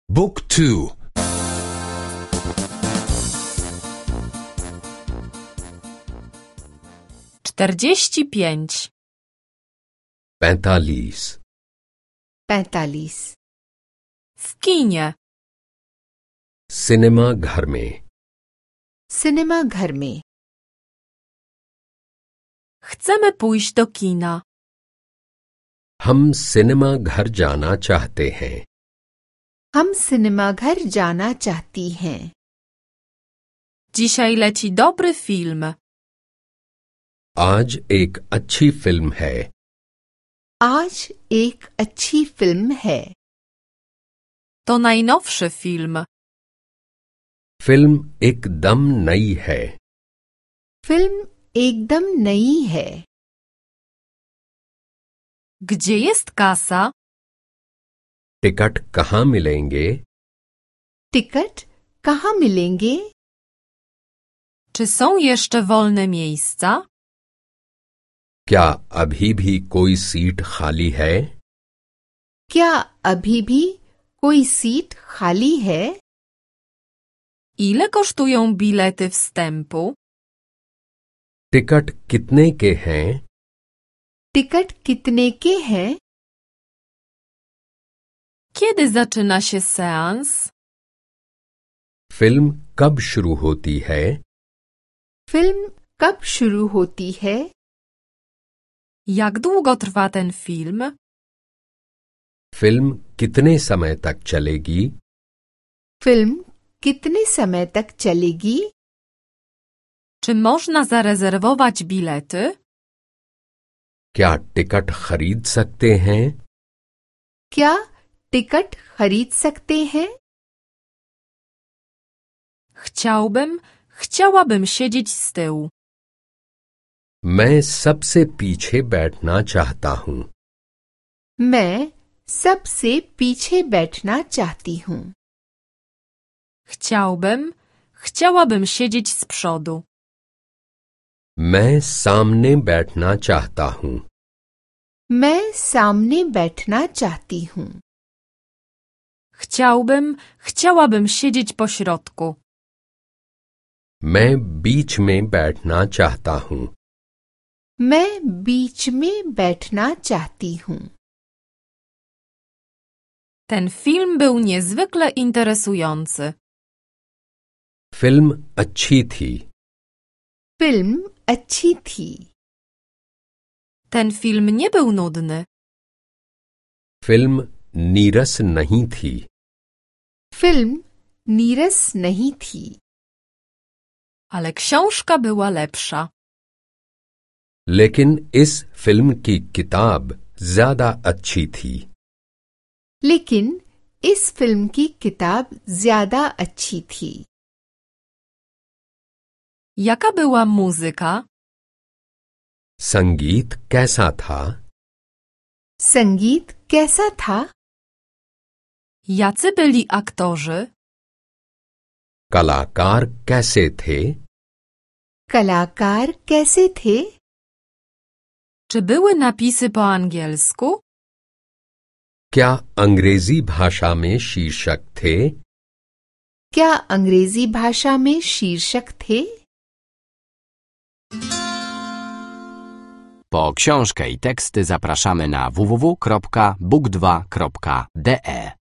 Book 2. 45. 45. 45. W kinie. Cinema घर में. Cinema घर में. Chcemy pójść do kina. हम सिनेमा घर जाना चाहते हैं. हम सिनेमा घर जाना चाहती हैं. Dzisiaj leci dobry film. आज एक अच्छी फिल्म है. आज एक अच्छी फिल्म है. To najnowszy film. फिल्म एकदम नई है. फिल्म एकदम नई है. Gdzie jest kasa? टिकट कहाँ मिलेंगे? टिकट कहाँ मिलेंगे? Czy są jeszcze wolne miejsca? क्या अभी भी कोई सीट खाली है? क्या अभी भी कोई सीट खाली है? Ile kosztują bilety wstępu? Ticket कितने के हैं? टिकट कितने के हैं? Kiedy zaczyna się seans? Film कब शुरू होती है? फिल्म कब शुरू होती है? Jak długo trwa ten film? Film कितने समय तक चलेगी? फिल्म कितने समय तक चलेगी? Czy można zarezerwować bilety? क्या टिकट खरीद सकते हैं? क्या टिकट खरीद सकते हैं? Chciałabym siedzieć z tyłu. मैं सबसे पीछे बैठना चाहता हूँ. मैं सबसे पीछे बैठना चाहती हूँ. Chciałabym siedzieć z przodu. मैं सामने बैठना चाहता हूँ. मैं सामने बैठना चाहती हूँ. Chciałabym siedzieć po środku. मैं बीच में बैठना चाहता हूँ. मैं बीच में बैठना चाहती हूँ. Ten film był niezwykle interesujący. Film अच्छी थी. फिल्म अच्छी थी. Ten film nie był nudny. Film नीरस नहीं थी. फिल्म नीरस नहीं थी. Ale książka była lepsza. लेकिन इस फिल्म की किताब ज्यादा अच्छी थी. लेकिन इस फिल्म की किताब ज्यादा अच्छी थी. Jaka była muzyka? संगीत कैसा था? संगीत कैसा था? Jacy byli aktorzy? कलाकार कैसे थे? कलाकार कैसे थे? Czy były napisy po angielsku? क्या अंग्रेजी भाषा में शीर्षक थे? क्या अंग्रेजी भाषा में शीर्षक थे? Po książkę i teksty zapraszamy na www.book2.de.